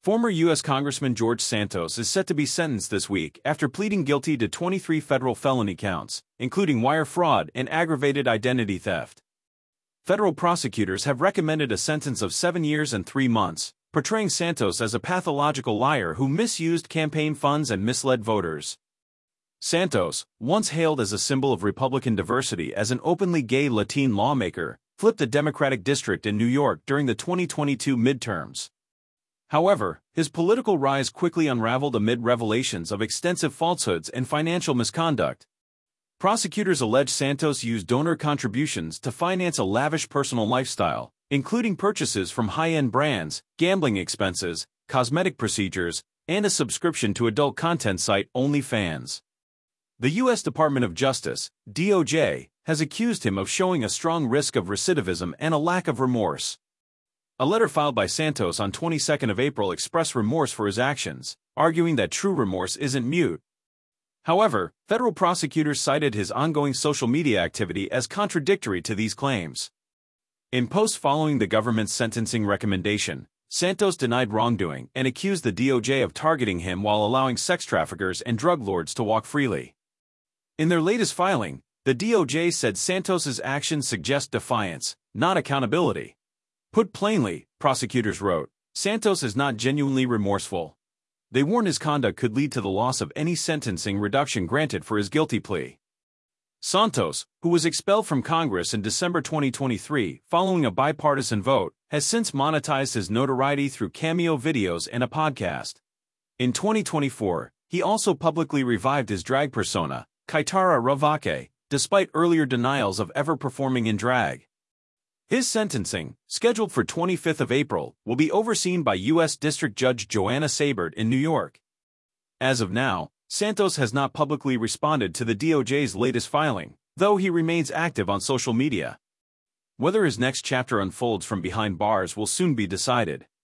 Former U.S. Congressman George Santos is set to be sentenced this week after pleading guilty to 23 federal felony counts, including wire fraud and aggravated identity theft. Federal prosecutors have recommended a sentence of 7 years and 3 months, portraying Santos as a pathological liar who misused campaign funds and misled voters. Santos, once hailed as a symbol of Republican diversity as an openly gay Latin lawmaker, flipped a Democratic district in New York during the 2022 midterms. However, his political rise quickly unraveled amid revelations of extensive falsehoods and financial misconduct. Prosecutors allege Santos used donor contributions to finance a lavish personal lifestyle, including purchases from high-end brands, gambling expenses, cosmetic procedures, and a subscription to adult content site OnlyFans. The U.S. Department of Justice, DOJ, has accused him of showing a strong risk of recidivism and a lack of remorse. A letter filed by Santos on 22nd of April expressed remorse for his actions, arguing that true remorse isn't mute. However, federal prosecutors cited his ongoing social media activity as contradictory to these claims. In posts following the government's sentencing recommendation, Santos denied wrongdoing and accused the DOJ of targeting him while allowing sex traffickers and drug lords to walk freely. In their latest filing, the DOJ said Santos's actions suggest defiance, not accountability. Put plainly, prosecutors wrote, Santos is not genuinely remorseful. They warn his conduct could lead to the loss of any sentencing reduction granted for his guilty plea. Santos, who was expelled from Congress in December 2023 following a bipartisan vote, has since monetized his notoriety through cameo videos and a podcast. In 2024, he also publicly revived his drag persona, Kaitara Ravake, despite earlier denials of ever performing in drag. His sentencing, scheduled for 25th of April, will be overseen by U.S. District Judge Joanna Sabert in New York. As of now, Santos has not publicly responded to the DOJ's latest filing, though he remains active on social media. Whether his next chapter unfolds from behind bars will soon be decided.